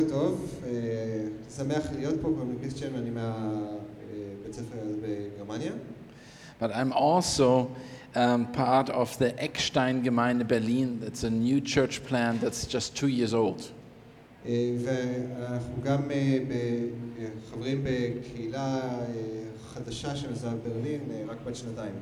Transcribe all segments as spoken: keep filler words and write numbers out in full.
טוב, שמח להיות פה, קוראים לי קריסטיאן, אני מהבית ספר בגרמניה. But I'm also um, part of the Eckstein-Gemeinde Berlin. That's a new church plant that's just two years old. ואנחנו גם חברים בקהילה חדשה שנוסדה בברלין, רק בת שנתיים.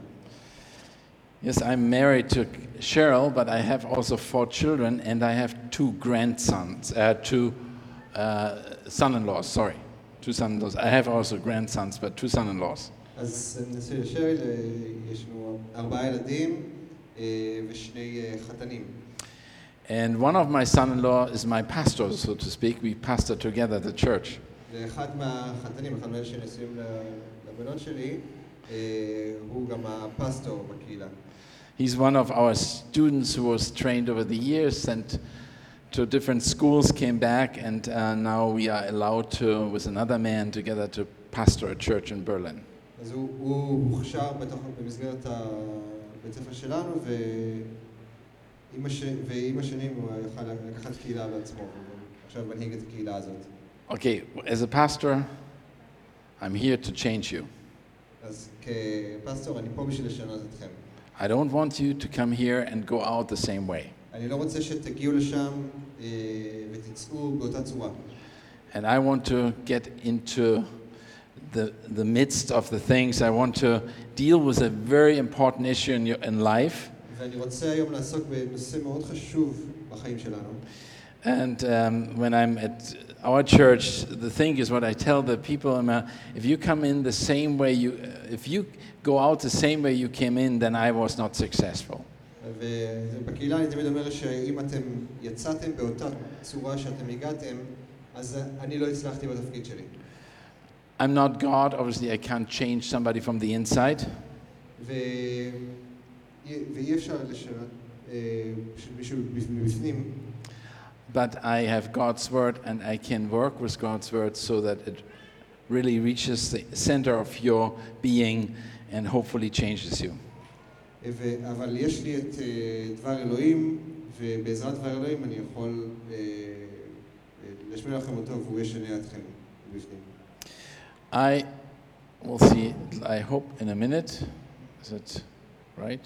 Yes, I'm married to Cheryl, but I have also four children, and I have two grandsons, uh, two uh, son-in-laws, sorry, two son-in-laws. I have also grandsons, but two son-in-laws. אז נשוי לשריל, יש לנו ארבעה ילדים ושני חתנים. And one of my son-in-law is my pastor, so to speak. We pastor together the church. ואחד מהחתנים, אחד מאלה שנשואים לבנות שלי, הוא גם הפסטור בקהילה. He's one of our students who was trained over the years, sent to different schools, came back, and uh, now we are allowed to, with another man, together to pastor a church in Berlin. אז הוא, הוא הוכשר בתוך, במסגרת הבית ספר שלנו, ועם הש, ועם השנים הוא יוכל לקחת קהילה בעצמו, ועכשיו מנהיג את הקהילה הזאת. Okay, as a pastor, I'm here to change you. אז כפסטור, אני פה בשביל לשנות אתכם. I don't want you to come here and go out the same way. אני לא רוצה שתגיעו לשם ותצאו באותה צורה. And I want to get into the the midst of the things. I want to deal with a very important issue in your in life. ואני רוצה היום לעסוק בנושא מאוד חשוב בחיים שלנו. And um, when I'm at our church, the thing is what I tell the people, if you come in the same way you, if you go out the same way you came in, then I was not successful. ובקהילה אני תמיד אומר שאם אתם יצאתם באותה צורה שאתם הגעתם, אז אני לא הצלחתי בתפקיד שלי. I'm not God, obviously I can't change somebody from the inside. ואי אפשר לשנות מישהו מבפנים. But I have God's word and I can work with God's word so that it really reaches the center of your being and hopefully changes you. אבל יש לי את דבר אלוהים, ובעזרת דבר אלוהים אני יכול להשמיע לכם אותו והוא ישנה אתכם בפנים. I will see, I hope in a minute, is it right?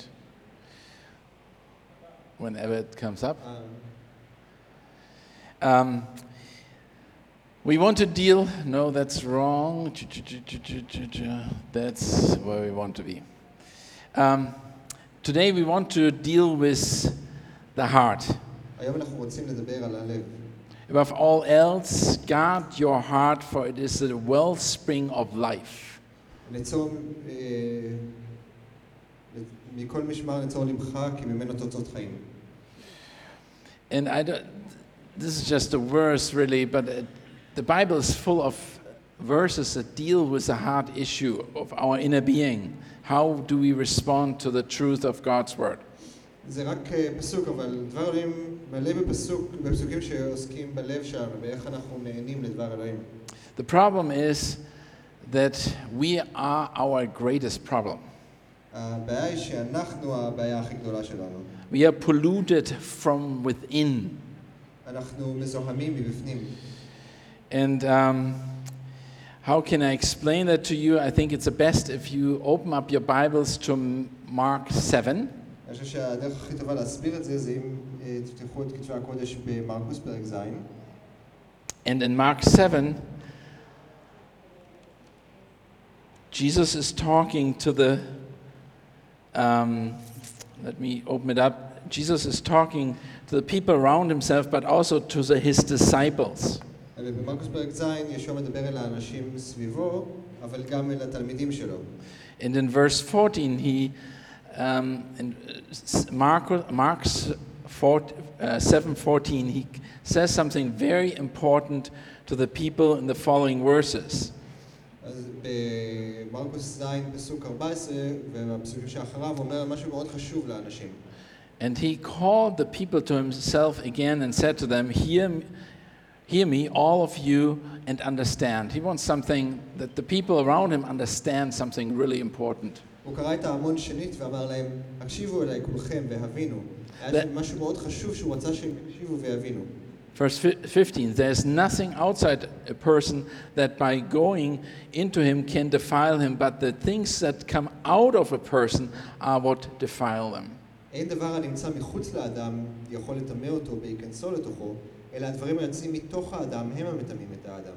Whenever it comes up. Um, we want to deal, no, that's wrong. That's where we want to be. Um, today we want to deal with the heart. Above all else, guard your heart, for it is the wellspring of life. And I don't, this is just a verse really, but it, the Bible is full of verses that deal with the heart issue of our inner being. How do we respond to the truth of God's word? זה רק פסוק, אבל דבר אלוהים מלא בפסוק, בפסוקים שעוסקים בלב שלנו, ואיך אנחנו נהנים לדבר אלוהים. The problem is that we are our greatest problem. הבעיה היא שאנחנו הבעיה הכי גדולה שלנו. We are polluted from within. אנחנו מזוהמים מבפנים. And um, how can I explain that to you? I think it's the best if you open up your Bibles to Mark seven. אני חושב שהדרך הכי טובה להסביר את זה זה אם תפתחו את כתבי הקודש במרקוס פרק ז'. And in Mark seven, Jesus is talking to the, um, let me open it up. Jesus is talking to the people around himself, but also to the, his disciples. במרקוס פרק ז' ישוע מדבר אל האנשים סביבו, אבל גם אל התלמידים שלו. And in verse fourteen, he, um, in Mark, Mark's seven fourteen, he says something very important to the people in the following verses. אז במרקוס ז' פסוק ארבע עשרה, ובפסוקים שאחריו אומר משהו מאוד חשוב לאנשים. And he called the people to himself again and said to them, hear, hear me, all of you, and understand. He wants something that the people around him understand, something really important. הוא קרא את ההמון שנית ואמר להם, הקשיבו אליי כולכם והבינו. היה משהו מאוד חשוב שהוא רצה שהם יקשיבו והבינו. Verse fifteen, there's nothing outside a person that by going into him can defile him, but the things that come out of a person are what defile them. אין דבר הנמצא מחוץ לאדם יכול לטמא אותו בהיכנסו לתוכו, אלא הדברים היוצאים מתוך האדם הם המטמאים את האדם.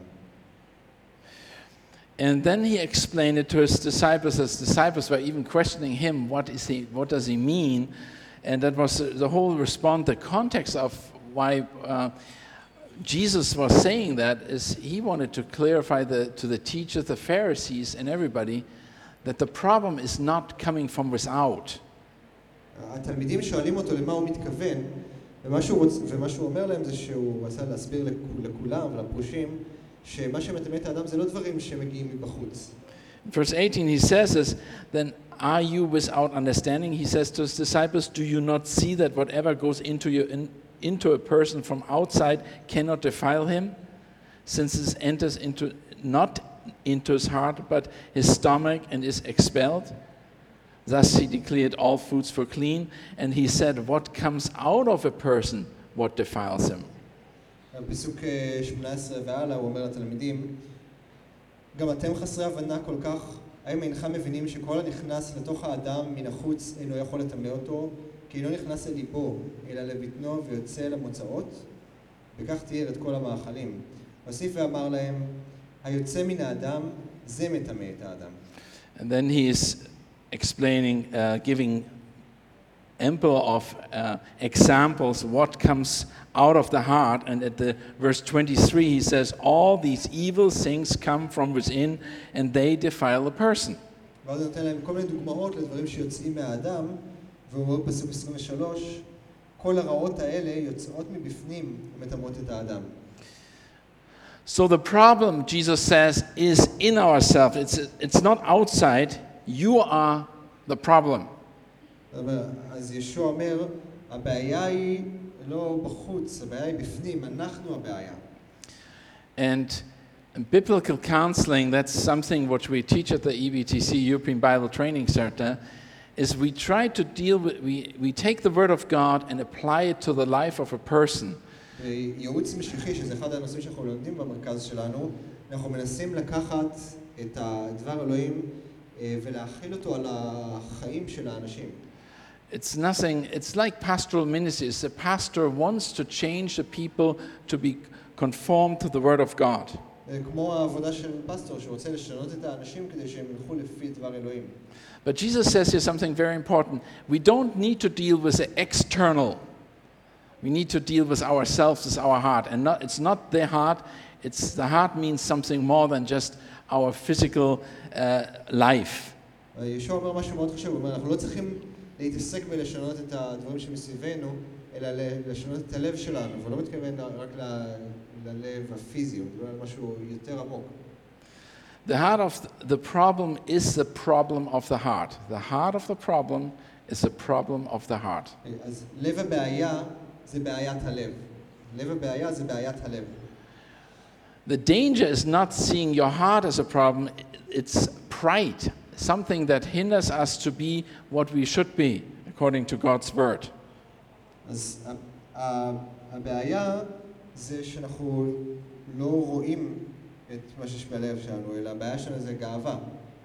And then he explained it to his disciples. His disciples were even questioning him, what is he, what does he mean? And that was the whole response, the context of why uh, Jesus was saying that is he wanted to clarify the, to the teachers, the Pharisees, and everybody that the problem is not coming from without. התלמידים שואלים אותו למה הוא מתכוון, ומה שהוא, רוצ... ומה שהוא אומר להם זה שהוא רצה להסביר לכולם ולפרושים שמה שמטמא את האדם זה לא דברים שמגיעים מבחוץ. Verse eighteen he says is, then are you without understanding? He says to his disciples, do you not see that whatever goes into you in, into a person from outside cannot defile him, since it enters into not into his heart but his stomach and is expelled? Thus he declared all foods for clean, and he said, what comes out of a person, what defiles him. בפסוק שמונה עשרה והלאה הוא אומר לתלמידים, גם אתם חסרי הבנה כל כך, האם אינכם מבינים שכל הנכנס לתוך האדם מן החוץ אינו יכול לטמא אותו, כי אינו נכנס אל ליבו, אלא לבטנו ויוצא למוצאות? וכך תיאר את כל המאכלים. הוסיף ואמר להם, היוצא מן האדם, זה מטמא את האדם. And then he is explaining, uh, giving ample of uh, examples what comes out of the heart, and at the verse twenty-three he says all these evil things come from within and they defile a person. ואז נותן להם כל מיני דוגמאות לדברים שיוצאים מהאדם, והוא אומר פסוק עשרים ושלוש, כל הרעות האלה יוצאות מבפנים ומטמאות את האדם. So the problem, Jesus says, is in ourselves. It's, it's not outside. You are the problem. אז ישוע אומר, הבעיה היא לא בחוץ, הבעיה היא בפנים, אנחנו הבעיה. And biblical counseling, that's something which we teach at the E B T C, European Bible Training Center, is we try to deal with, we, we take the Word of God and apply it to the life of a person. ייעוץ משיחי, שזה אחד הנושאים שאנחנו לומדים במרכז שלנו, אנחנו מנסים לקחת את הדבר אלוהים ולהכיל אותו על החיים של האנשים. It's nothing, it's like pastoral ministries. The pastor wants to change the people to be conformed to the Word of God. כמו העבודה של פסטור שרוצה לשנות את האנשים כדי שהם ילכו לפי דבר אלוהים. But Jesus says here something very important. We don't need to deal with the external. We need to deal with ourselves, with our heart. And not, it's not the heart, it's the heart means something more than just our physical uh, life. ישוע אומר משהו מאוד חשוב, הוא אומר, אנחנו לא צריכים להתעסק בלשנות את הדברים שמסביבנו, אלא לשנות את הלב שלנו, ולא מתכוון רק ללב הפיזי, הוא מדבר על משהו יותר עמוק. The heart of the problem is the problem of the heart. The heart of the problem is the problem of the heart. אז לב הבעיה זה בעיית הלב. לב הבעיה זה בעיית הלב. The danger is not seeing your heart as a problem, it's pride, something that hinders us to be what we should be, according to God's word. אז הבעיה זה שאנחנו לא רואים את מה שיש בלב שלנו, אלא הבעיה שלנו זה גאווה.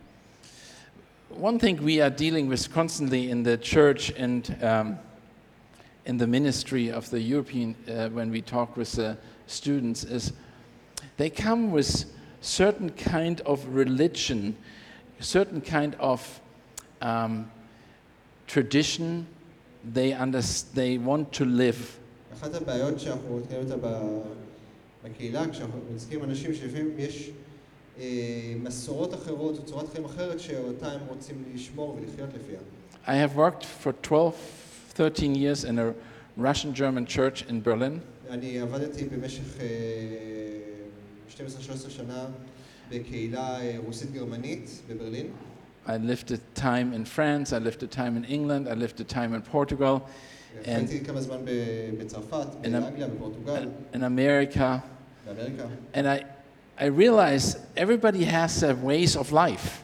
One thing we are dealing with constantly in the church and um, in the ministry of the European, uh, when we talk with the students, is they come with certain kind of religion, certain kind of um, tradition they, under, they want to live. אחת הבעיות שאנחנו נתקלים אותה בקהילה, כשאנחנו מזכירים אנשים שלפעמים יש מסורות אחרות או צורת חיים אחרת שאותה הם רוצים לשמור ולחיות לפיה. I have worked for twelve, thirteen years in a Russian-German church in Berlin. אני עבדתי במשך שתים עשרה שלוש עשרה שנה בקהילה רוסית-גרמנית בברלין. I lived a time in France, I lived a time in England, I lived a time in Portugal, and חייתי כמה זמן בצרפת, באנגליה, בפורטוגל, in America. באמריקה. And I, I realized everybody has their ways of life.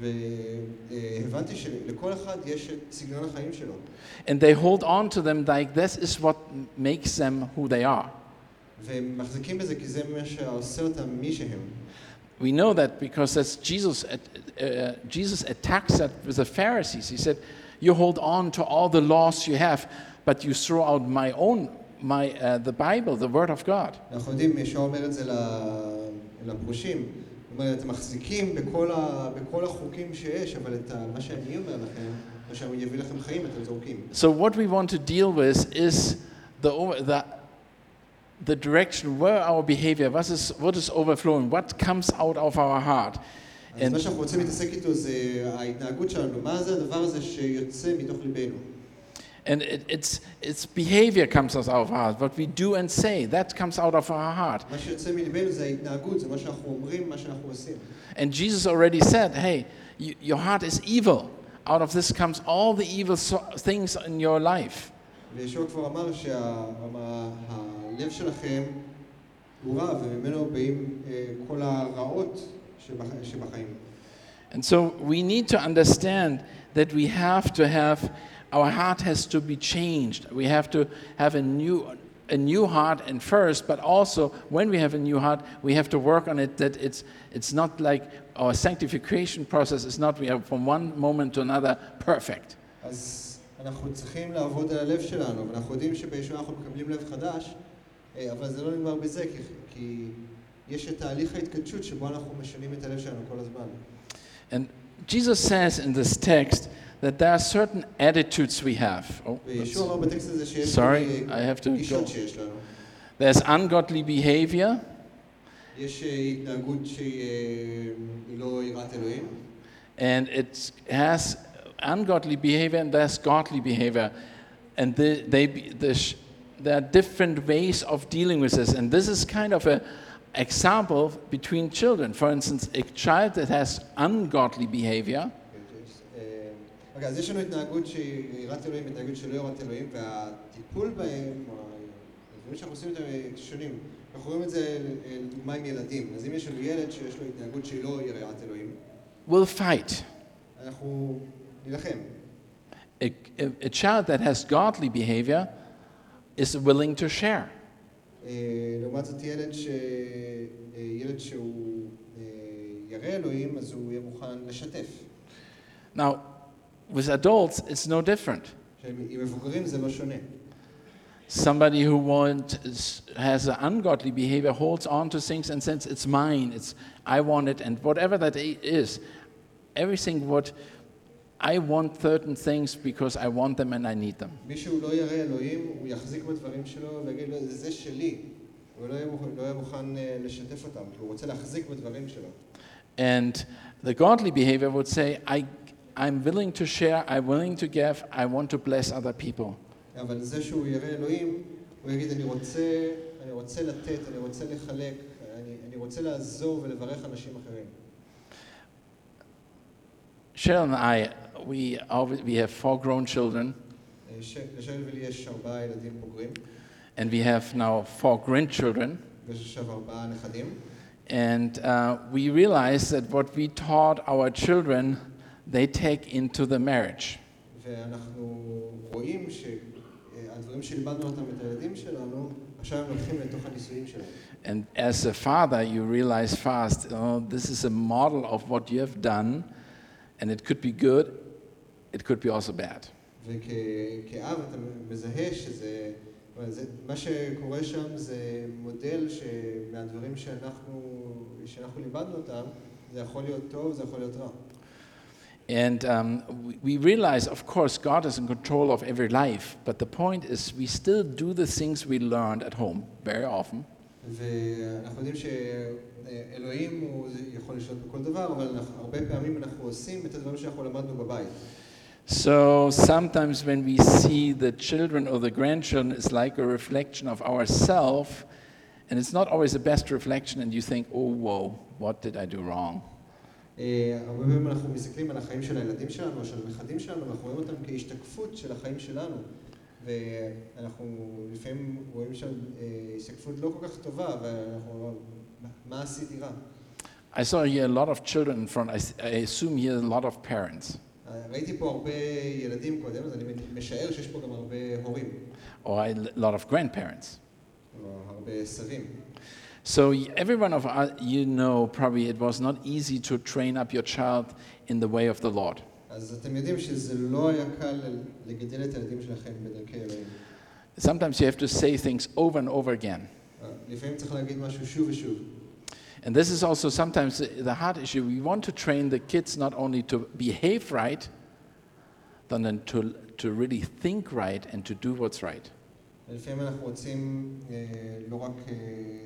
והבנתי שלכל אחד יש את סגנון החיים שלו. And they hold on to them like this is what makes them who they are. והם מחזיקים בזה כי זה מה שעושה אותם מי שהם. We know that because as Jesus, uh, Jesus attacks that with the Pharisees. He said, "You hold on to all the laws you have, but you throw out my own, my uh, the Bible, the Word of God." אנחנו יודעים, ישוע אומר את זה לפרושים. הוא אומר, אתם מחזיקים בכל, ה, בכל החוקים שיש, אבל את מה שאני אומר לכם, מה שאני יביא לכם חיים, אתם זורקים. So what we want to deal with is the the the direction where our behavior, what is what is overflowing, what comes out of our heart. אז מה שאנחנו רוצים להתעסק איתו זה ההתנהגות שלנו, מה זה הדבר הזה שיוצא מתוך ליבנו. And it, it's it's behavior comes out of our heart. What we do and say, that comes out of our heart. מה שיוצא מליבנו זה ההתנהגות, זה מה שאנחנו אומרים, מה שאנחנו עושים. And Jesus already said, "Hey, you, your heart is evil. Out of this comes all the evil so, things in your life." וישוע כבר אמר שהלב שלכם הוא רע, וממנו באים כל הרעות שבחיים. And so we need to understand that we have to have, our heart has to be changed. We have to have a new, a new heart and first, but also when we have a new heart, we have to work on it that it's, it's not like our sanctification process is not we are from one moment to another perfect. אז אנחנו צריכים לעבוד על הלב שלנו, ואנחנו יודעים שבישוע אנחנו מקבלים לב חדש, אבל זה לא נגמר בזה, כי, כי יש את תהליך ההתקדשות שבו אנחנו משנים את הלב שלנו כל הזמן. And Jesus says in this text that there are certain attitudes we have. Oh, וישוע אמר בטקסט הזה שיש sorry, I have to גישות go. שיש לנו. There's ungodly behavior. יש התנהגות שהיא לא יראת אלוהים. And it has ungodly behavior and there's godly behavior. And they, they, the, there are different ways of dealing with this. And this is kind of an example between children. For instance, a child that has ungodly behavior, אוקיי, אז יש לנו התנהגות שהיא יראת אלוהים, התנהגות שלא יראת אלוהים, והטיפול בהם, הדברים שאנחנו עושים אותם שונים. אנחנו רואים את זה לדוגמה עם ילדים. אז אם יש לנו ילד שיש לו התנהגות שהיא לא יראת אלוהים, will fight. אנחנו נלחם. A, a, a child that has godly behavior is willing to share. לעומת זאת ילד ש... ילד שהוא ירא אלוהים, אז הוא יהיה מוכן לשתף. Now, with adults, it's no different. עם מבוגרים זה לא שונה. Somebody who want, is, has an ungodly behavior holds on to things and says, it's mine, it's, I want it, and whatever that is, everything what I want certain things because I want them and I need them. מישהו לא ירא אלוהים, הוא יחזיק בדברים שלו ויגיד לו, זה שלי. הוא לא יהיה מוכן לשתף אותם, כי הוא רוצה להחזיק בדברים שלו. And the godly behavior would say, I, I'm willing to share, I'm willing to give, I want to bless other people. אבל זה שהוא ירא אלוהים, הוא יגיד, אני רוצה, אני רוצה לתת, אני רוצה לחלק, אני, אני רוצה לעזור ולברך אנשים אחרים. Cheryl and I, we, we have four grown children, לשייל ולי יש ארבעה ילדים בוגרים, and we have now four grandchildren. ויש עכשיו ארבעה נכדים. And uh, we realize that what we taught our children, they take into the marriage. ואנחנו רואים שהדברים שלימדנו אותם את הילדים שלנו, עכשיו הם לוקחים לתוך הניסויים שלהם. And as a father, you realize fast, oh, this is a model of what you have done, and it could be good, it could be also bad. וכאב אתה מזהה שזה, מה שקורה שם זה מודל שמהדברים שאנחנו, שאנחנו לימדנו אותם, זה יכול להיות טוב, זה יכול להיות רע. And um, we realize, of course, God is in control of every life, but the point is we still do the things we learned at home very often. ואנחנו יודעים שאלוהים הוא יכול לשלוט בכל דבר, אבל הרבה פעמים אנחנו עושים את הדברים שאנחנו למדנו בבית. So sometimes when we see the children or the grandchildren, it's like a reflection of ourselves, and it's not always the best reflection, and you think, oh, whoa, what did I do wrong? הרבה פעמים אנחנו מסתכלים על החיים של הילדים שלנו או של הנכדים שלנו, ואנחנו רואים אותם כהשתקפות של החיים שלנו. ואנחנו לפעמים רואים שם השתקפות לא כל כך טובה, ואנחנו אומרים, מה עשיתי רע? I saw here a lot of children in front. I, I assume here a lot of parents. ראיתי פה הרבה ילדים קודם, אז אני משער שיש פה גם הרבה הורים. Or a lot of grandparents. כלומר, הרבה סבים. So y- every one of us, you know, probably it was not easy to train up your child in the way of the Lord. אז אתם יודעים שזה לא היה קל לגדל את הילדים שלכם בדרכי אלוהים. Sometimes you have to say things over and over again. לפעמים צריך להגיד משהו שוב ושוב. And this is also sometimes the the hard issue. We want to train the kids not only to behave right, but then to, to really think right and to do what's right. לפעמים אנחנו רוצים אה, לא רק אה,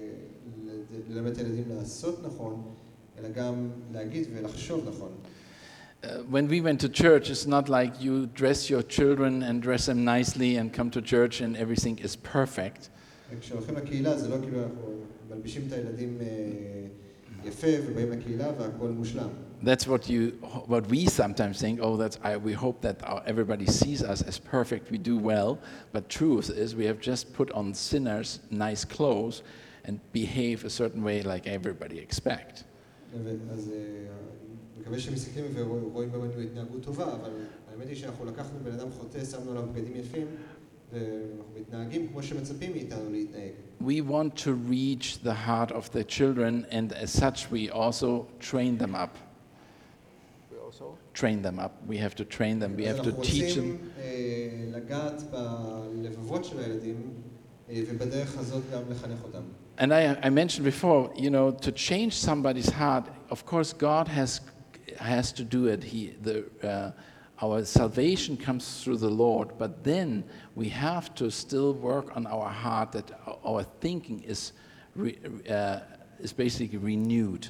לד- ללמד את הילדים לעשות נכון, אלא גם להגיד ולחשוב נכון. Uh, when we went to church, it's not like you dress your children and dress them nicely and come to church and everything is perfect. וכשהולכים לקהילה זה לא כאילו אנחנו מלבישים את הילדים אה, יפה ובאים לקהילה והכל מושלם. That's what you, what we sometimes think. Oh, that's I, we hope that our, everybody sees us as perfect. We do well, but truth is we have just put on sinners nice clothes and behave a certain way like everybody expect. אז אה, מקווה שמסתכלים ורואים בנו התנהגות טובה, אבל האמת היא שאנחנו לקחנו בן אדם חוטא, שמנו עליו בגדים יפים, ואנחנו מתנהגים כמו שמצפים מאיתנו להתנהג. We want to reach the heart of the children, and as such, we also train them up. We also train them up. We have to train them. We אז have to אנחנו teach them. רוצים אה, לגעת בלבבות של הילדים, אה, ובדרך הזאת גם לחנך אותם. And I, I mentioned before, you know, to change somebody's heart, of course, God has has to do it. He, the, uh, our salvation comes through the Lord, but then we have to still work on our heart that our, our thinking is re, uh, is basically renewed.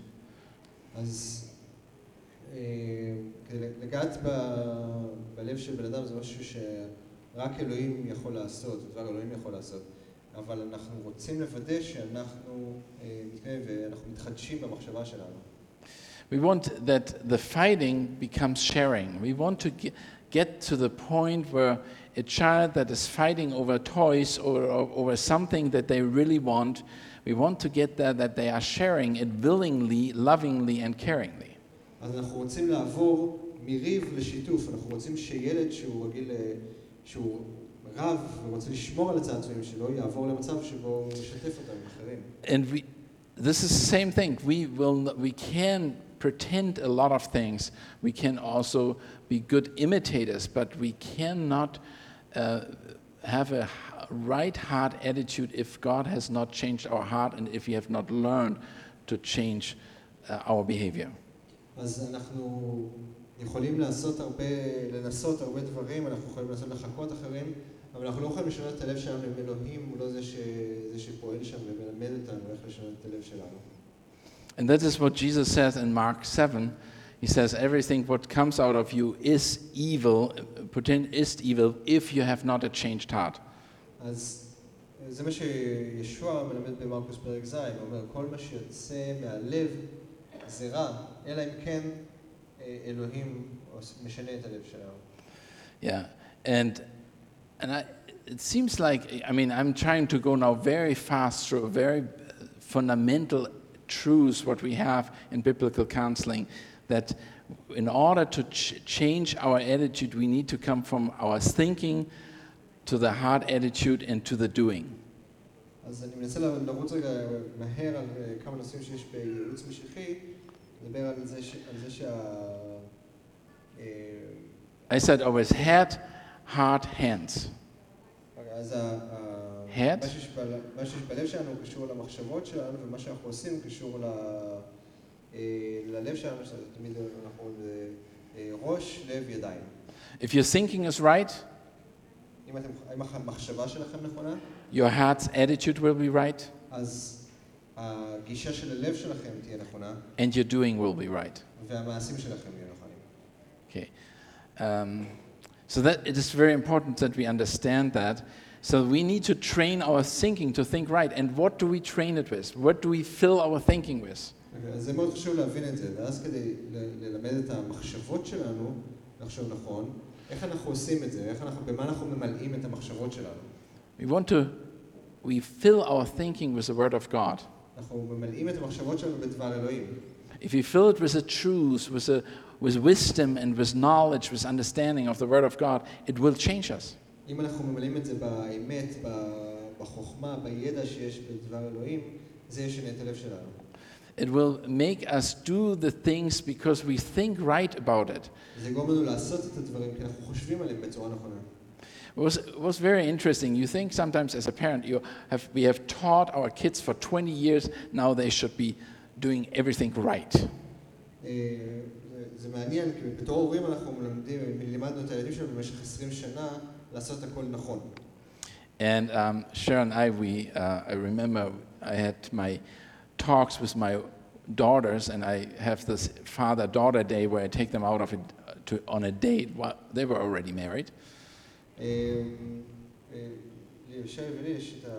אז אה, כדי לגעת ב- בלב של בן אדם זה משהו שרק אלוהים יכול לעשות, דבר אלוהים יכול לעשות. אבל אנחנו רוצים לוודא שאנחנו אה, מתקדמים ואנחנו מתחדשים במחשבה שלנו. We want that the fighting becomes sharing. We want to ge- get to the point where a child that is fighting over toys or, or over something that they really want, we want to get there that they are sharing it willingly, lovingly, and caringly. אז אנחנו רוצים לעבור מריב לשיתוף. אנחנו רוצים שילד שהוא רגיל, אה, שהוא רב ורוצה לשמור על הצעצועים שלו, יעבור למצב שבו הוא ישתף אותם עם אחרים. And we, this is the same thing. We will, n- we can pretend a lot of things. We can also be good imitators, but we cannot uh, have a h- right heart attitude if God has not changed our heart and if we have not learned to change uh, our behavior. אז אנחנו יכולים לעשות הרבה, לנסות הרבה דברים, אנחנו יכולים לנסות לחקות אחרים, אבל אנחנו לא יכולים לשנות את הלב שלנו עם אלוהים, הוא לא זה, ש... זה שפועל שם ומלמד אותנו איך לשנות את הלב שלנו. And that is what Jesus says in Mark seven. He says, everything what comes out of you is evil, uh, potent is evil, if you have not a changed heart. אז זה מה שישוע מלמד במרקוס פרק ז', הוא אומר, כל מה שיוצא מהלב זה רע, אלא אם כן אה, אלוהים משנה את הלב שלנו. Yeah, and and I, it seems like I mean I'm trying to go now very fast through very uh, fundamental truths what we have in biblical counseling, that in order to ch- change our attitude, we need to come from our thinking to the heart attitude and to the doing. אז אני מנסה לרוץ רגע מהר על אה, כמה נושאים שיש בייעוץ משיחי, לדבר על זה, ש... על זה שה... אה, I said always head, heart, hands. אז ה- ה- Head? מה שיש ב- מה שיש בלב שלנו קשור למחשבות שלנו, ומה שאנחנו עושים קשור ל... אה, ללב שלנו, שזה תמיד אנחנו אומרים זה אה, ראש, לב, ידיים. If your thinking is right, אם אתם, אם המחשבה שלכם נכונה, your heart's attitude will be right, אז הגישה של הלב שלכם תהיה נכונה, and your doing will be right. והמעשים שלכם יהיו נכונים. Okay. Um, so that it is very important that we understand that. So we need to train our thinking to think right. And what do we train it with? What do we fill our thinking with? אוקיי, אז זה מאוד חשוב להבין את זה, ואז כדי ל- ללמד את המחשבות שלנו לחשוב נכון, איך אנחנו עושים את זה, איך אנחנו, במה אנחנו ממלאים את המחשבות שלנו. We want to, we fill our thinking with the Word of God. אנחנו ממלאים את המחשבות שלנו בדבר אלוהים. If we fill it with the truth, with, a, with wisdom and with knowledge, with understanding of the Word of God, it will change us. אם אנחנו ממלאים את זה באמת, ב- בחוכמה, בידע שיש בדבר אלוהים, זה ישנה את הלב שלנו. It will make us do the things because we think right about it. זה יגרום לנו לעשות את הדברים כי אנחנו חושבים עליהם בצורה נכונה. It was, it was very interesting. You think sometimes as a parent, you have, we have taught our kids for twenty years, now they should be doing everything right. אה, זה- זה מעניין, כי בתור הורים אנחנו מלמדים, לימדנו את הילדים שלנו במשך עשרים שנה לעשות הכל נכון. And um, Sharon and I, we, uh, I remember I had my talks with my daughters, and I have this father-daughter day where I take them out of it to, on a date. Well, they were already married. אה, אה, לי ושי ולי יש את ה...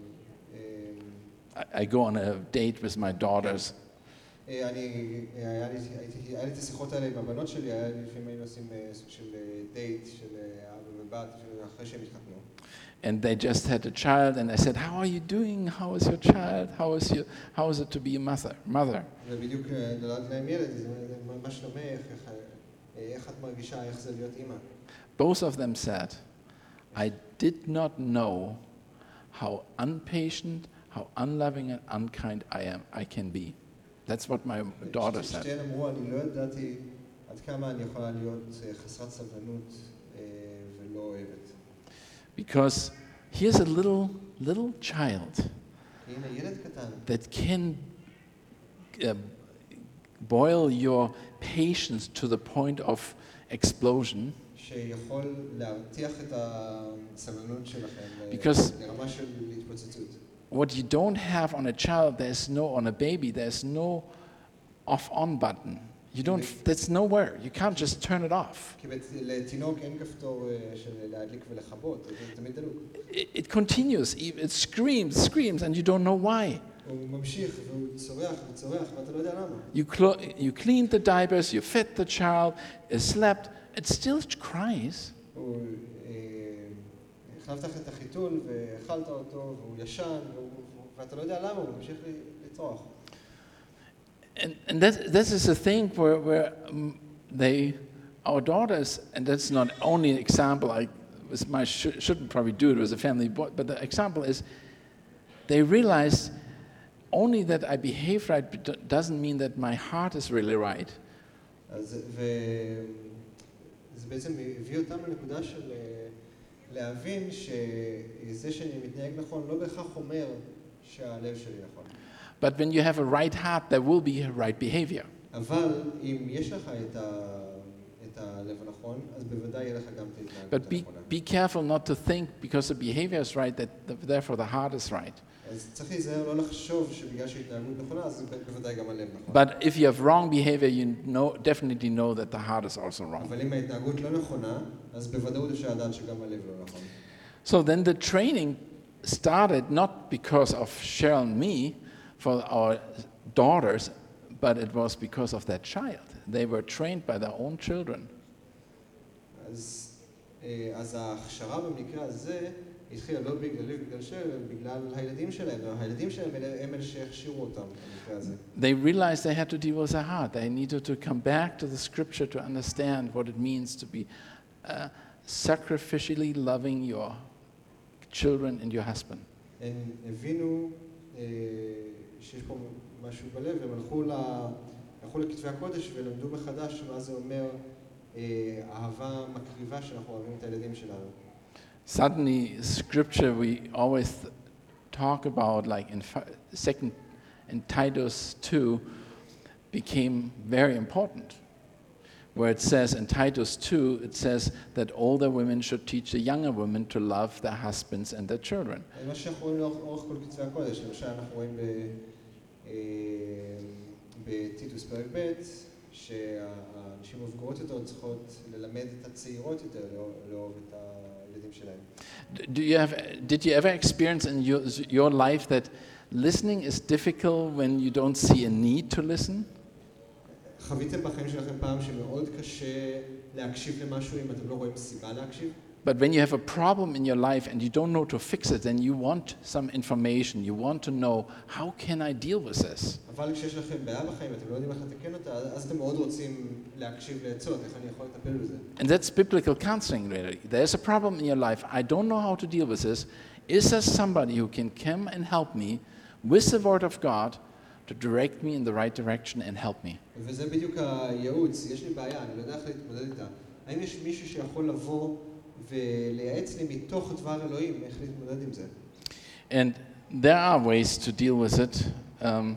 אה, I, I go on a date with my daughters, אה, אני, אה, היה לי, הייתי, היה לי את השיחות האלה עם הבנות שלי, היה לי לפעמים היינו עושים אה, סוג של אה, דייט של אה, אבא ובת, של- אחרי שהם התחתנו. and they just had a child, and I said, "How are you doing? How is your child? How is your, how is it to be a mother?" Mother. ובדיוק אה, נולד להם ילד, אז זה מה- מה שלומך, איך, אה, איך את מרגישה, איך זה להיות אימא. Both of them said, "I did not know how unpatient, how unloving and unkind I am. I can be." That's what my daughter said. שתיהן אמרו, אני לא ידעתי עד כמה אני יכולה להיות אה, חסרת סבלנות אה, ולא אוהבת. Because here's a little little child כי הנה ילד קטן, that can uh, boil your patience to the point of explosion, שיכול להרתיח את הסבלנות שלכם אה, Because- לרמה של התפוצצות. what you don't have on a child, there's no, on a baby, there's no off-on button. You don't, that's nowhere. You can't just turn it off. כי בת- לתינוק אין כפתור אה, של להדליק ולכבות, זה תמיד דלוק. It, it continues, it it screams, screams, and you don't know why. הוא ממשיך והוא צורח וצורח ואתה לא יודע למה. You, clo- you cleaned the diapers, you fed the child, it slept, it still cries. הוא, אה, החלפת את החיתול והאכלת אותו והוא ישן והוא- ואתה לא יודע למה, הוא ממשיך ל- לצרוח. And, and that, this is a thing where, where um, they, our daughters, and that's not only an example, I with my sh- shouldn't probably do it with a family, but, but the example is they realize only that I behave right but do- doesn't mean that my heart is really right. אז, וזה בעצם הביא אותם לנקודה של אה, להבין שזה שאני מתנהג נכון לא בהכרח אומר שהלב שלי נכון. But when you have a right heart, there will be a right behavior. אבל אם יש לך את, ה, את הלב הנכון, אז בוודאי יהיה לך גם את ההתנהגות But be, הנכונה. be careful not to think because the behavior is right that the, therefore the heart is right. אז צריך להיזהר לא לחשוב שבגלל שהתנהגות נכונה, אז בוודאי גם הלב נכון. But if you have wrong behavior, you know, definitely know that the heart is also wrong. אבל אם ההתנהגות לא נכונה, אז בוודאות אפשר לדעת שגם הלב לא נכון. So then the training started not because of Cheryl and me for our daughters, but it was because of that child. They were trained by their own children. אז, אה, אז ההכשרה במקרה הזה התחילה לא בגללי ובגלל ש... בגלל הילדים שלהם, הילדים שלהם אלה- הם אלה שהכשירו אותם במקרה הזה. They realized they had to deal with their heart. They needed to come back to the scripture to understand what it means to be uh, sacrificially loving your children and your husband. הם הבינו אה, שיש פה משהו בלב, הם הלכו, ל... הלכו לכתבי הקודש ולמדו מחדש מה זה אומר אה, אהבה מקריבה שאנחנו אוהבים את הילדים שלנו. Suddenly, scripture we always th- talk about, like in fi- second in Titus two, became very important. Where it says in Titus two, it says that older women should teach the younger women to love their husbands and their children. מה שאנחנו רואים לאורך לאורך כל כתבי הקודש, למשל אנחנו רואים ב, אה, בטיטוס פרק ב' שהנשים מבוגרות יותר צריכות ללמד את הצעירות יותר לאהוב, לאהוב את הילדים שלהם. D- Do you have, did you ever experience in your, your life that listening is difficult when you don't see a need to listen? חוויתם בחיים שלכם פעם שמאוד קשה להקשיב למשהו אם אתם לא רואים סיבה להקשיב? But when you have a problem in your life and you don't know to fix it, then you want some information. You want to know, how can I deal with this? אבל כשיש לכם בעיה בחיים ואתם לא יודעים איך לתקן אותה, אז אתם מאוד רוצים להקשיב לעצות, איך אני יכול לטפל בזה. And that's biblical counseling, really. There's a problem in your life. I don't know how to deal with this. Is there somebody who can come and help me with the word of God to direct me in the right direction and help me? וזה בדיוק הייעוץ, יש לי בעיה, אני לא יודע איך להתמודד איתה. האם יש מישהו שיכול לבוא ולייעץ לי מתוך דבר אלוהים, איך להתמודד עם זה? And there are ways to deal with it. Um,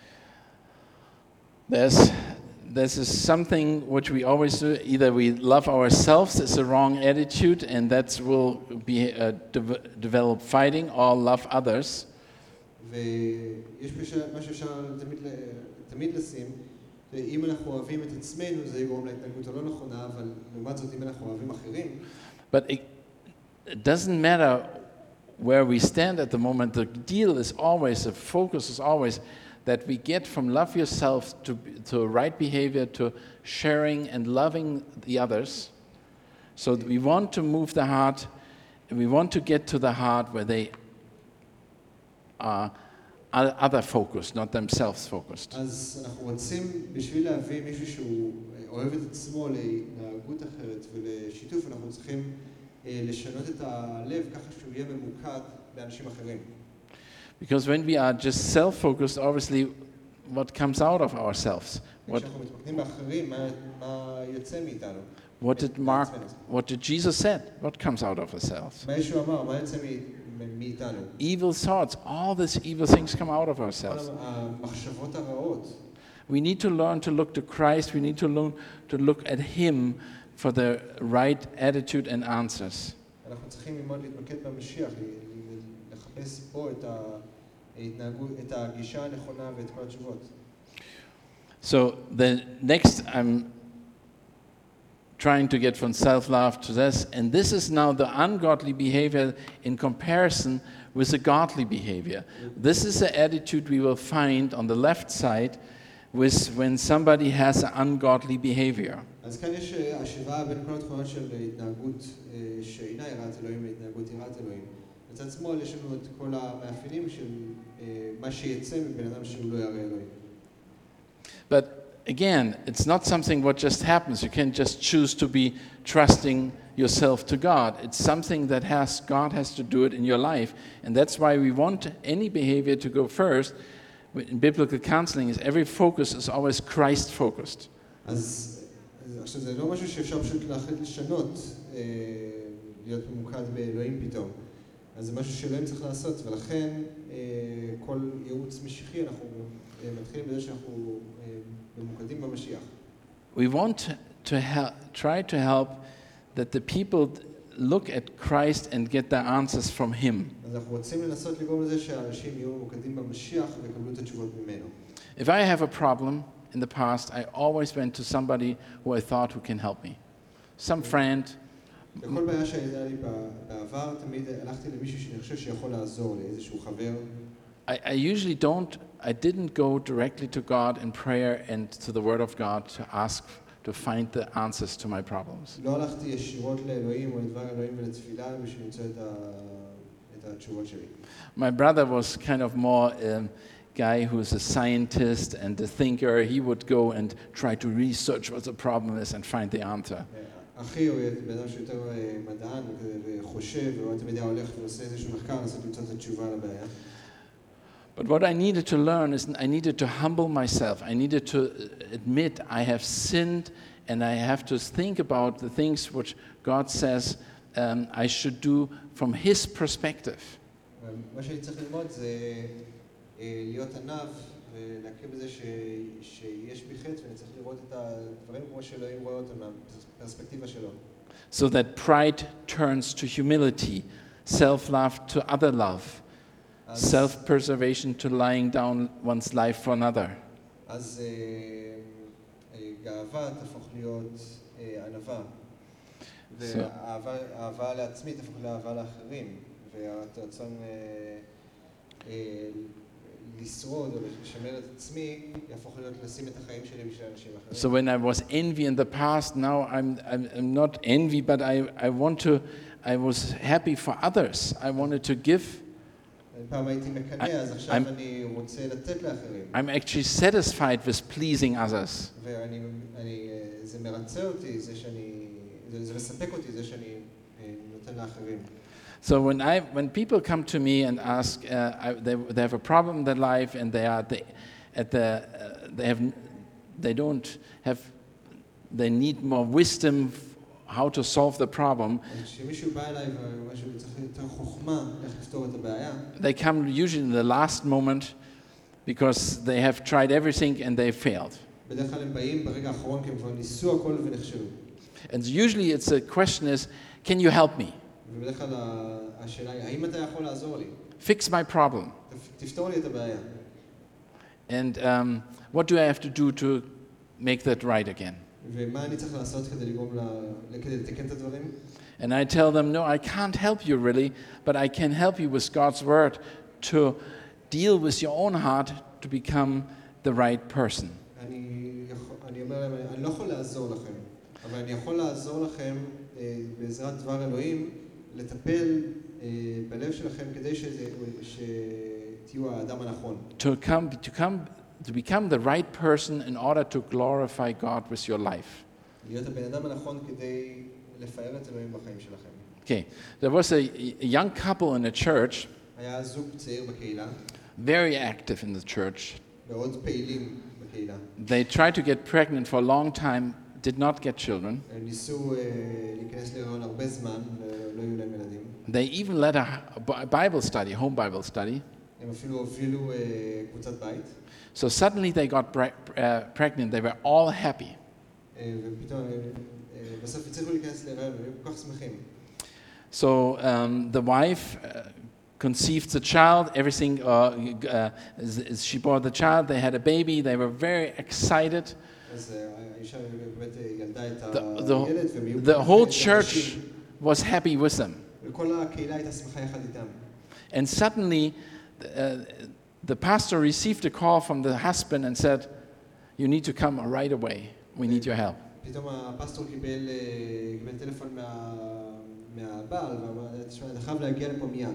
there's This is something which we always do. Either we love ourselves, it's a wrong attitude, and that will be uh, de- develop fighting, or love others. ויש מה שאפשר תמיד, תמיד לשים, אם אנחנו אוהבים את עצמנו, זה יגרום להתנהגות הלא נכונה, אבל לעומת זאת, אם אנחנו אוהבים אחרים. But it, it doesn't matter where we stand at the moment. The deal is always, the focus is always that we get from love yourself to, to right behavior, to sharing and loving the others. So we want to move the heart, we want to get to the heart where they are other focused, not themselves focused. אז אנחנו רוצים בשביל להביא מישהו שהוא אוהב את עצמו להתנהגות אחרת ולשיתוף, אנחנו צריכים לשנות את הלב ככה שהוא יהיה ממוקד באנשים אחרים. Because when we are just self-focused, obviously, what comes out of ourselves? What, what did Mark, what did Jesus said? What comes out of ourselves? Evil thoughts. All these evil things come out of ourselves. We need to learn to look to Christ. We need to learn to look at Him for the right attitude and answers. So the next I'm trying to get from self-love to this, and this is now the ungodly behavior in comparison with the godly behavior. This is the attitude we will find on the left side with when somebody has an ungodly behavior. אז כאן יש השוואה בין כל התכונות של התנהגות שאינה יראת אלוהים להתנהגות יראת אלוהים. בצד שמאל יש לנו את כל המאפיינים של מה שיצא מבן אדם שהוא לא ירא אלוהים. But again, it's not something what just happens. You can't just choose to be trusting yourself to God. It's something that has God has to do it in your life, and that's why we want any behavior to go first. In biblical counseling, is every focus is always Christ focused. אז עכשיו זה לא משהו שאפשר פשוט להחליט לשנות, להיות ממוקד באלוהים פתאום. אז זה משהו שאלוהים צריך לעשות, ולכן כל ייעוץ משיחי אנחנו מתחילים בזה שאנחנו ממוקדים במשיח. We want to help, try to help that the people look at Christ and get their answers from Him. אז אנחנו רוצים לנסות לגרום לזה שהאנשים יהיו ממוקדים במשיח ויקבלו את התשובות ממנו. If I have a problem in the past, I always went to somebody who I thought who can help me. Some friend. בכל בעיה שהייתה לי בעבר, תמיד הלכתי למישהו שאני חושב שיכול לעזור לי, איזשהו חבר. I, I usually don't, I didn't go directly to God in prayer and to the Word of God to ask, to find the answers to my problems. לא הלכתי ישירות לאלוהים או לדבר אלוהים ולתפילה בשביל למצוא את התשובות שלי. My brother was kind of more a guy who's a scientist and a thinker. He would go and try to research what the problem is and find the answer. אחי הוא בן אדם שיותר מדען וחושב, והוא תמיד היה הולך ועושה איזשהו מחקר, לנסות למצוא את התשובה לבעיה. But what I needed to learn is I needed to humble myself. I needed to admit I have sinned, and I have to think about the things which God says um, I should do from His perspective. מה שאני צריך ללמוד זה להיות ענב ולהכיר בזה שיש בי חטא ואני צריך לראות את הדברים כמו שאלוהים רואה אותם מהפרספקטיבה שלו. So that pride turns to humility, self-love to other love, self-preservation to laying down one's life for another. אז גאווה תהפוך להיות ענווה, והאהבה לעצמי תהפוך לאהבה לאחרים, והרצון לשרוד או לשמר את עצמי יהפוך להיות לשים את החיים שלי בשביל אנשים אחרים. So when I was envy in the past, now I'm I'm, I'm not envy, but I I want to I was happy for others. I wanted to give. פעם הייתי מקנא, אז עכשיו אני רוצה לתת לאחרים. I'm actually satisfied with pleasing others. ואני אני זה מרצה אותי, זה שאני זה מספק אותי, זה שאני נותן לאחרים. So when I when people come to me and ask, uh, I, they they have a problem in their life and they are the, at the uh, they have they don't have they need more wisdom how to solve the problem. כשמישהו בא אליי ואומר שהוא צריך יותר חוכמה איך לפתור את הבעיה, They come usually in the last moment because they have tried everything and they failed. בדרך כלל הם באים ברגע האחרון כי הם כבר ניסו הכל ונכשלו. And usually it's a question is, can you help me? ובדרך כלל השאלה היא, האם אתה יכול לעזור לי? Fix my problem. תפתור לי את הבעיה. And um, what do I have to do to make that right again? ומה אני צריך לעשות כדי לגרום ל... כדי לתקן את הדברים? And I tell them, no, I can't help you really, but I can help you with God's word to deal with your own heart to become the right person. אני, יכול, אני אומר להם, אני לא יכול לעזור לכם, אבל אני יכול לעזור לכם אה, בעזרת דבר אלוהים לטפל אה, בלב שלכם כדי שזה, שתהיו האדם הנכון. To come, to come, to become the right person in order to glorify God with your life. להיות הבן אדם הנכון כדי לפאר את אלוהים בחיים שלכם. Okay, there was a, a young couple in a church, היה זוג צעיר בקהילה, very active in the church. מאוד פעילים בקהילה. They tried to get pregnant for a long time, did not get children. הם ניסו אה, להיכנס להיריון הרבה זמן, ולא היו להם ילדים. They even led a a Bible study, home Bible study. הם אפילו הובילו אה, קבוצת בית. So suddenly they got pre- uh, pregnant. They were all happy. אה, ופתאום אה, אה, בסוף הצליחו להיכנס להיריון, והם היו כל כך שמחים. So um, the wife uh, conceived the child. Everything. Uh, uh, as she bore the child. They had a baby. They were very excited. אז אה, האישה באמת אה, ילדה את The, the, הילד, והם היו the כל כך whole נרגשים. church was happy with them. וכל הקהילה הייתה שמחה יחד איתם. And suddenly, uh, the pastor received a call from the husband and said, "You need to come right away. We need your help." פתאום הפסטור קיבל, אה, קיבל טלפון מה, מהבעל, ואמר, תשמע, אתה חייב להגיע לפה מיד.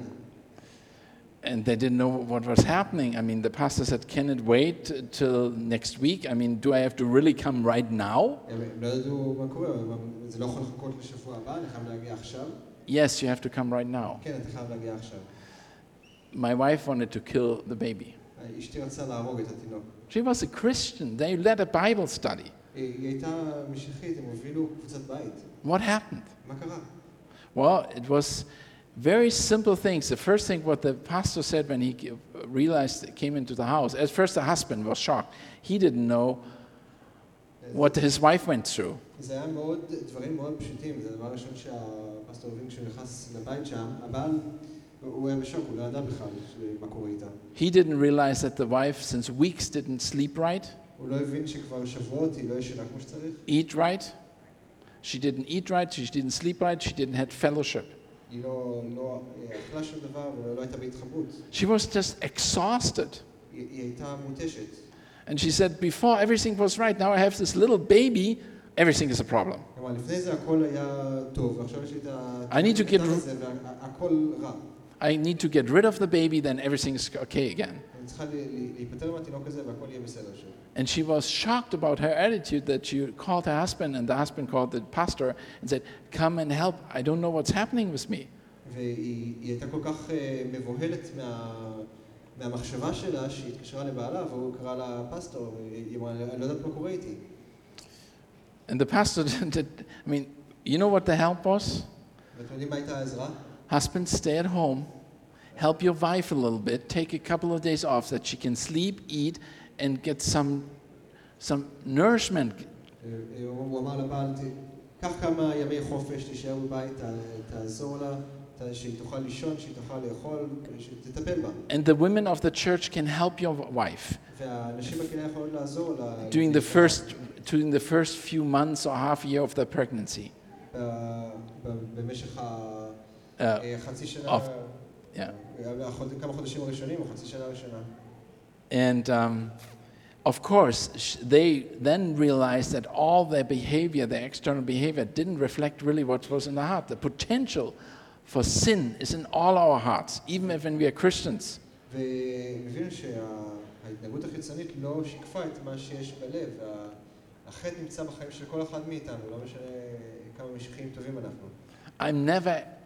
And they didn't know what was happening. I mean, the pastor said, "Can it wait till next week? I mean, do I have to really come right now?" הם לא ידעו מה קורה, זה לא יכול לחכות לשבוע הבא, אני חייב להגיע עכשיו. Yes, you have to come right now. כן, אתה חייב להגיע עכשיו. My wife wanted to kill the baby. אשתי רצה להרוג את התינוק. She was a Christian. They led a Bible study. היא הייתה משיחית, הם הובילו קבוצת בית. What happened? מה קרה? Well, it was very simple things. The first thing what the pastor said when he realized it came into the house, at first the husband was shocked. He didn't know what his wife went through. זה היה מאוד, דברים מאוד פשוטים. זה הדבר הראשון שהפסטור הבין כשהוא נכנס לבית שם. הבעל, הוא היה בשוק, הוא לא ידע בכלל מה קורה איתה. He didn't realize that the wife, since weeks, didn't sleep right, הוא לא הבין שכבר שבועות היא לא ישנה כמו שצריך. eat right. She didn't eat right, she didn't sleep right, she didn't have fellowship. היא לא, לא אכלה שום דבר ולא הייתה בהתחברות. She was just exhausted. היא, היא הייתה מותשת. And she said, before everything was right, now I have this little baby, everything is a problem. כלומר, לפני זה הכל היה טוב, ועכשיו יש לי את ה... I need to get- הזה, והכל רע. I need to get rid of the baby, then everything is okay again. אני צריכה להיפטר מהתינוק הזה והכל יהיה בסדר שוב. And she was shocked about her attitude that she called her husband, and the husband called the pastor and said, "Come and help. I don't know what's happening with me." והיא היא הייתה כל כך אה, מבוהלת מה, מהמחשבה שלה שהיא התקשרה לבעלה והוא קרא לה פסטור, היא אמרה, אני לא יודעת מה קורה איתי. And the pastor did, I mean, you know what the help was? ואתם יודעים מה הייתה העזרה? Husband, stay at home, help your wife a little bit, take a couple of days off that she can sleep, eat, and get some, some nourishment. אה, הוא אמר לבעל, "ת- קח כמה ימי חופש, תישאר בבית, ת- תעזור לה, ת- שהיא תוכל לישון, שהיא תוכל לאכול, שתטפל בה. And the women of the church can help your wife והנשים בקהילה יכולות לעזור לה. during the first, during the first few months or half year of the pregnancy. ב- ב- במשך ה- Uh, אה, חצי שנה, of- yeah. אה, החוד- כמה חודשים הראשונים או חצי שנה ראשונה. And um, of course, sh- they then realized that all their behavior, their external behavior, didn't reflect really what was in the heart. The potential for sin is in all our hearts, even if when we are Christians. והבינו שההתנהגות החיצונית לא שיקפה את מה שיש בלב. והחטא נמצא בחיים של כל אחד מאיתנו, לא משנה כמה משיחיים טובים אנחנו. I'm never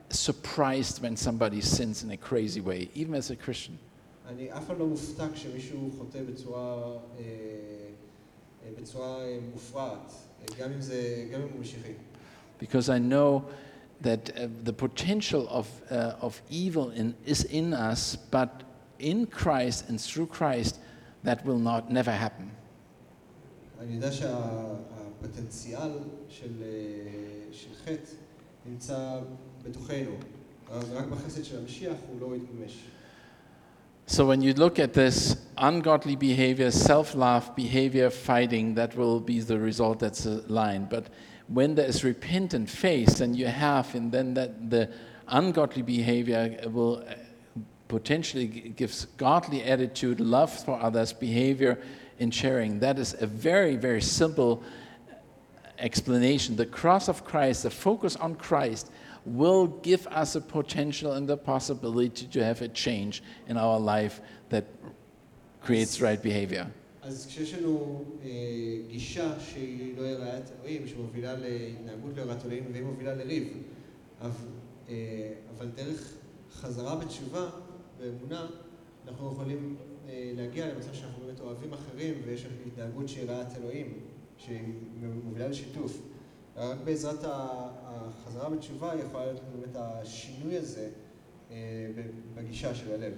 surprised when somebody sins in a crazy way, even as a Christian. אני אף פעם לא מופתע כשמישהו חוטא בצורה, אה, אה, בצורה אה, מופרעת, אה, גם אם זה, גם אם הוא משיחי. Because I know that uh, the potential of, uh, of evil in, is in us, but in Christ and through Christ, that will not never happen. אני יודע שהפוטנציאל של, אה, של חטא נמצא בתוכנו, אז רק בחסד של המשיח הוא לא יתממש. So when you look at this ungodly behavior, self-love behavior, fighting, that will be the result, that's a line. But when there is repentant faith, then you have, and then that the ungodly behavior will potentially gives godly attitude, love for others, behavior in sharing. That is a very, very simple explanation. The cross of Christ, the focus on Christ, will give us a potential and the possibility to have a change in our life that creates right behavior. אז כשיש לנו אה, גישה שהיא לא יראת אלוהים, שמובילה להתנהגות לא יראת אלוהים והיא מובילה לריב, אבל, אה, אבל דרך חזרה בתשובה, באמונה, אנחנו יכולים אה, להגיע למצב שאנחנו באמת אוהבים אחרים ויש התנהגות שהיא יראת אלוהים, שהיא מובילה לשיתוף. רק בעזרת החזרה בתשובה יכולה להיות באמת השינוי הזה בגישה של הלב.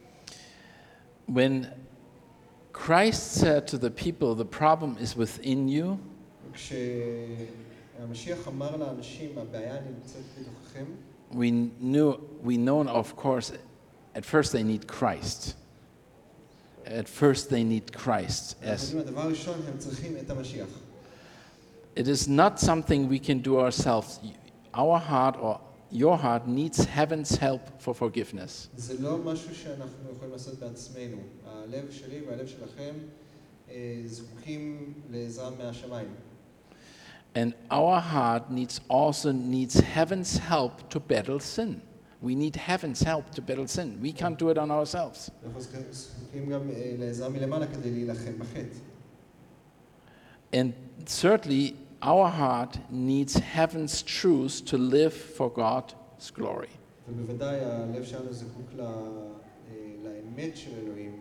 When Christ said to the people, the problem is within you, כשהמשיח אמר לאנשים, הבעיה נמצאת בתוככם, we knew, we know, of course, at first they need Christ. At first they need Christ. As הדבר הראשון, הם צריכים את המשיח. it is not something we can do ourselves. Our heart or your heart needs heaven's help for forgiveness. זה לא משהו שאנחנו יכולים לעשות בעצמנו. הלב שלי והלב שלכם זקוקים לעזרה מהשמיים. And our heart needs also needs heaven's help to battle sin. We need heaven's help to battle sin. We can't do it on ourselves. אנחנו זקוקים גם לעזרה מלמעלה כדי להילחם בחטא. And thirdly, our heart needs heaven's truth to live for God's glory. ובוודאי הלב שלנו זקוק לאמת של אלוהים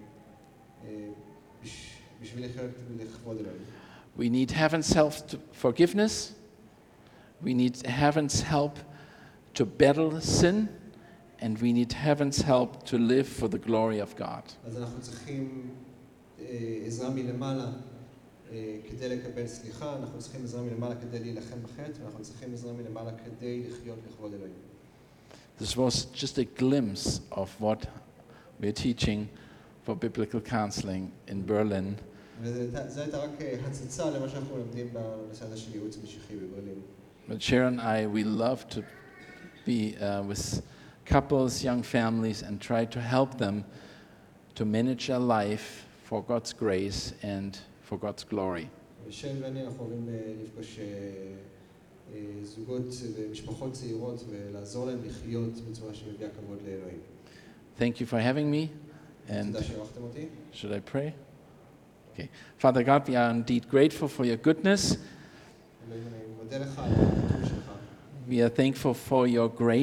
בשביל לחיות לכבוד אלוהים. We need heaven's help to forgiveness. We need heaven's help to battle sin. And we need heaven's help to live for the glory of God. אז אנחנו צריכים עזרה מלמעלה כדי לקבל סליחה, אנחנו צריכים עזרה מלמעלה כדי להילחם בחטא, ואנחנו צריכים עזרה מלמעלה כדי לחיות לכבוד אלוהים. This was just a glimpse of what we're teaching for biblical counseling in Berlin. וזה הייתה רק הצצה למה שאנחנו לומדים בנושא הזה של ייעוץ משיחי בברלין. But Sharon and I, we love to be uh, with couples, young families, and try to help them to manage their life for God's grace and for God's glory. ושל ואני אנחנו אוהבים לפגוש זוגות ומשפחות צעירות ולעזור להם לחיות בצורה שמביאה כבוד לאלוהים. Thank you for having me. And תודה שאירחתם אותי. should I pray? Okay. Father God, we are indeed grateful for your goodness. אלוהים, אני מודה לך על הטוב שלך. We are thankful for your grace.